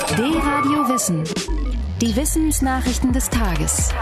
D-Radio Wissen. Die Wissensnachrichten des Tages.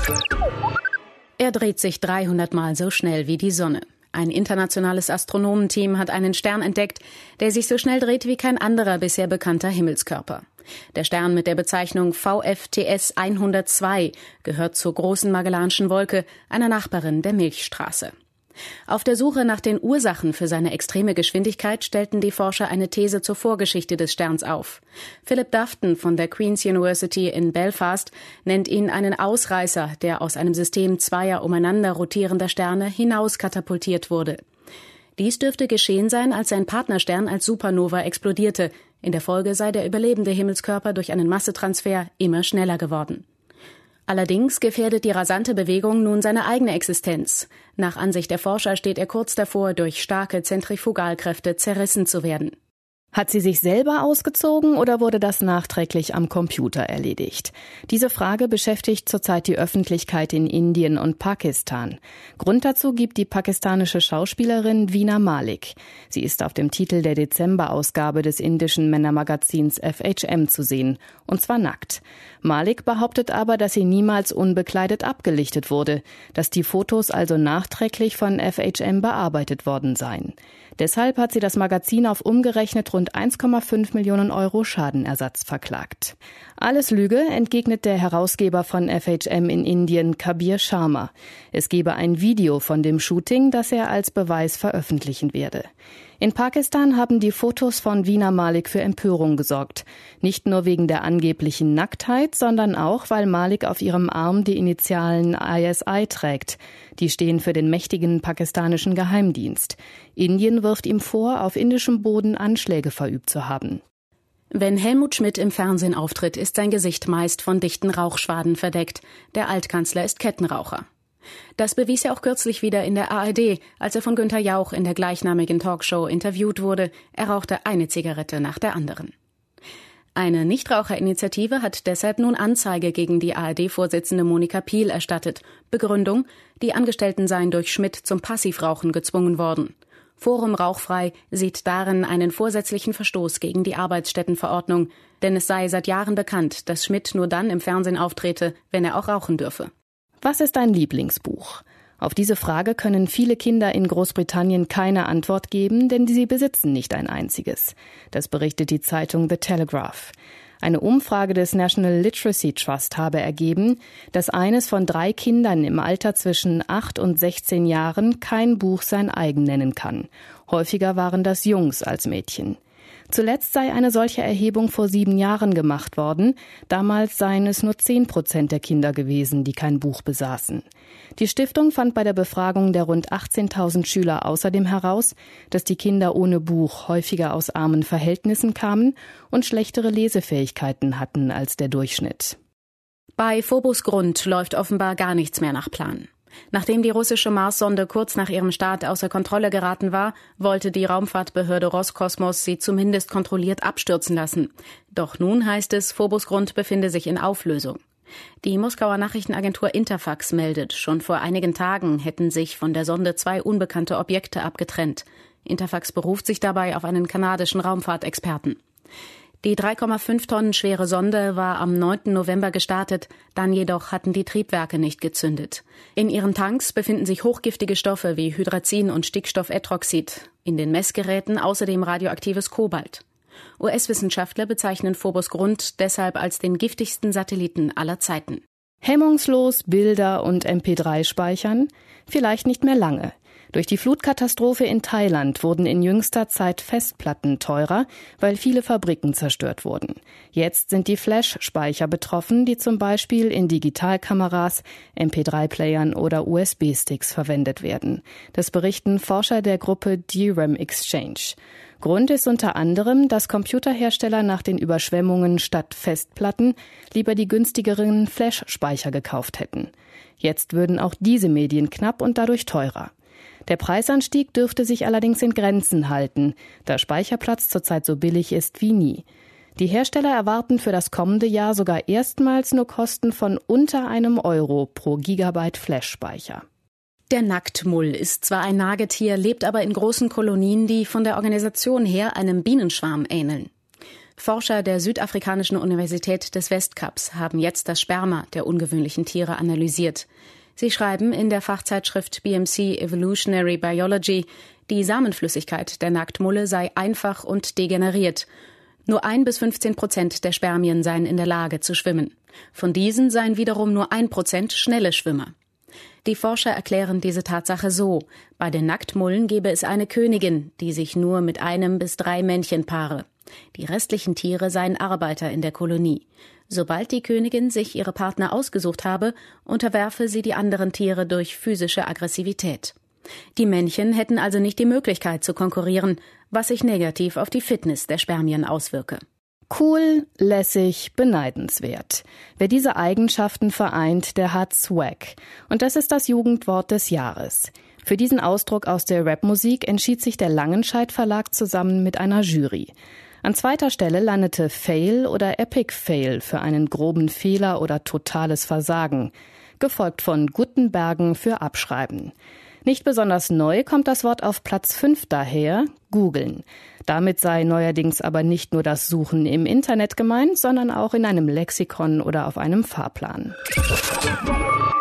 Er dreht sich 300 Mal so schnell wie die Sonne. Ein internationales Astronomenteam hat einen Stern entdeckt, der sich so schnell dreht wie kein anderer bisher bekannter Himmelskörper. Der Stern mit der Bezeichnung VFTS 102 gehört zur Großen Magellanschen Wolke, einer Nachbarin der Milchstraße. Auf der Suche nach den Ursachen für seine extreme Geschwindigkeit stellten die Forscher eine These zur Vorgeschichte des Sterns auf. Philip Dufton von der Queen's University in Belfast nennt ihn einen Ausreißer, der aus einem System zweier umeinander rotierender Sterne hinauskatapultiert wurde. Dies dürfte geschehen sein, als sein Partnerstern als Supernova explodierte. In der Folge sei der überlebende Himmelskörper durch einen Massetransfer immer schneller geworden. Allerdings gefährdet die rasante Bewegung nun seine eigene Existenz. Nach Ansicht der Forscher steht er kurz davor, durch starke Zentrifugalkräfte zerrissen zu werden. Hat sie sich selber ausgezogen oder wurde das nachträglich am Computer erledigt? Diese Frage beschäftigt zurzeit die Öffentlichkeit in Indien und Pakistan. Grund dazu gibt die pakistanische Schauspielerin Veena Malik. Sie ist auf dem Titel der Dezemberausgabe des indischen Männermagazins FHM zu sehen, und zwar nackt. Malik behauptet aber, dass sie niemals unbekleidet abgelichtet wurde, dass die Fotos also nachträglich von FHM bearbeitet worden seien. Deshalb hat sie das Magazin auf umgerechnet rund 1,5 Millionen Euro Schadenersatz verklagt. Alles Lüge, entgegnet der Herausgeber von FHM in Indien, Kabir Sharma. Es gebe ein Video von dem Shooting, das er als Beweis veröffentlichen werde. In Pakistan haben die Fotos von Veena Malik für Empörung gesorgt. Nicht nur wegen der angeblichen Nacktheit, sondern auch, weil Malik auf ihrem Arm die Initialen ISI trägt. Die stehen für den mächtigen pakistanischen Geheimdienst. Indien wirft ihm vor, auf indischem Boden Anschläge verübt zu haben. Wenn Helmut Schmidt im Fernsehen auftritt, ist sein Gesicht meist von dichten Rauchschwaden verdeckt. Der Altkanzler ist Kettenraucher. Das bewies er auch kürzlich wieder in der ARD, als er von Günther Jauch in der gleichnamigen Talkshow interviewt wurde. Er rauchte eine Zigarette nach der anderen. Eine Nichtraucherinitiative hat deshalb nun Anzeige gegen die ARD-Vorsitzende Monika Piel erstattet. Begründung: Die Angestellten seien durch Schmidt zum Passivrauchen gezwungen worden. Forum Rauchfrei sieht darin einen vorsätzlichen Verstoß gegen die Arbeitsstättenverordnung, denn es sei seit Jahren bekannt, dass Schmidt nur dann im Fernsehen auftrete, wenn er auch rauchen dürfe. Was ist dein Lieblingsbuch? Auf diese Frage können viele Kinder in Großbritannien keine Antwort geben, denn sie besitzen nicht ein einziges. Das berichtet die Zeitung The Telegraph. Eine Umfrage des National Literacy Trust habe ergeben, dass eines von 3 Kindern im Alter zwischen 8 und 16 Jahren kein Buch sein eigen nennen kann. Häufiger waren das Jungs als Mädchen. Zuletzt sei eine solche Erhebung vor 7 Jahren gemacht worden. Damals seien es nur 10% der Kinder gewesen, die kein Buch besaßen. Die Stiftung fand bei der Befragung der rund 18.000 Schüler außerdem heraus, dass die Kinder ohne Buch häufiger aus armen Verhältnissen kamen und schlechtere Lesefähigkeiten hatten als der Durchschnitt. Bei Phobos Grund läuft offenbar gar nichts mehr nach Plan. Nachdem die russische Marssonde kurz nach ihrem Start außer Kontrolle geraten war, wollte die Raumfahrtbehörde Roskosmos sie zumindest kontrolliert abstürzen lassen. Doch nun heißt es, Phobos Grund befinde sich in Auflösung. Die Moskauer Nachrichtenagentur Interfax meldet, schon vor einigen Tagen hätten sich von der Sonde 2 unbekannte Objekte abgetrennt. Interfax beruft sich dabei auf einen kanadischen Raumfahrtexperten. Die 3,5 Tonnen schwere Sonde war am 9. November gestartet, dann jedoch hatten die Triebwerke nicht gezündet. In ihren Tanks befinden sich hochgiftige Stoffe wie Hydrazin und Stickstofftetroxid, in den Messgeräten außerdem radioaktives Kobalt. US-Wissenschaftler bezeichnen Phobos Grund deshalb als den giftigsten Satelliten aller Zeiten. Hemmungslos Bilder und MP3 speichern? Vielleicht nicht mehr lange. Durch die Flutkatastrophe in Thailand wurden in jüngster Zeit Festplatten teurer, weil viele Fabriken zerstört wurden. Jetzt sind die Flash-Speicher betroffen, die zum Beispiel in Digitalkameras, MP3-Playern oder USB-Sticks verwendet werden. Das berichten Forscher der Gruppe DRAM Exchange. Grund ist unter anderem, dass Computerhersteller nach den Überschwemmungen statt Festplatten lieber die günstigeren Flash-Speicher gekauft hätten. Jetzt würden auch diese Medien knapp und dadurch teurer. Der Preisanstieg dürfte sich allerdings in Grenzen halten, da Speicherplatz zurzeit so billig ist wie nie. Die Hersteller erwarten für das kommende Jahr sogar erstmals nur Kosten von unter €1 pro Gigabyte Flash-Speicher. Der Nacktmull ist zwar ein Nagetier, lebt aber in großen Kolonien, die von der Organisation her einem Bienenschwarm ähneln. Forscher der südafrikanischen Universität des Westkaps haben jetzt das Sperma der ungewöhnlichen Tiere analysiert. Sie schreiben in der Fachzeitschrift BMC Evolutionary Biology, die Samenflüssigkeit der Nacktmulle sei einfach und degeneriert. Nur 1-15% der Spermien seien in der Lage zu schwimmen. Von diesen seien wiederum nur 1% schnelle Schwimmer. Die Forscher erklären diese Tatsache so: Bei den Nacktmullen gebe es eine Königin, die sich nur mit 1 bis 3 Männchen paare. Die restlichen Tiere seien Arbeiter in der Kolonie. Sobald die Königin sich ihre Partner ausgesucht habe, unterwerfe sie die anderen Tiere durch physische Aggressivität. Die Männchen hätten also nicht die Möglichkeit zu konkurrieren, was sich negativ auf die Fitness der Spermien auswirke. Cool, lässig, beneidenswert. Wer diese Eigenschaften vereint, der hat Swag. Und das ist das Jugendwort des Jahres. Für diesen Ausdruck aus der Rapmusik entschied sich der Langenscheidt Verlag zusammen mit einer Jury. An zweiter Stelle landete Fail oder Epic Fail für einen groben Fehler oder totales Versagen, gefolgt von Guttenbergen für Abschreiben. Nicht besonders neu kommt das Wort auf Platz 5 daher, googeln. Damit sei neuerdings aber nicht nur das Suchen im Internet gemeint, sondern auch in einem Lexikon oder auf einem Fahrplan.